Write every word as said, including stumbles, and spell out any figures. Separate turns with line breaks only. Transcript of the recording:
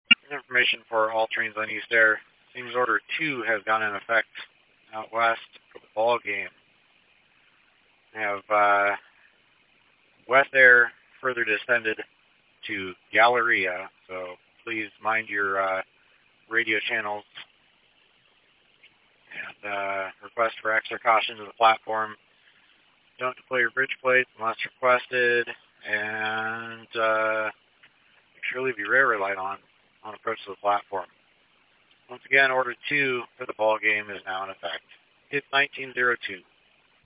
Information for all trains on East Air. Seems Order two has gone in effect out west for the ball game. We have uh, West Air further descended to Galleria, so please mind your uh, radio channels. And uh, request for extra caution to the platform. Don't deploy your bridge plates unless requested, and uh, make sure to leave your railway light on on approach to the platform. Once again, Order two for the ball game is now in effect. It's nineteen oh two.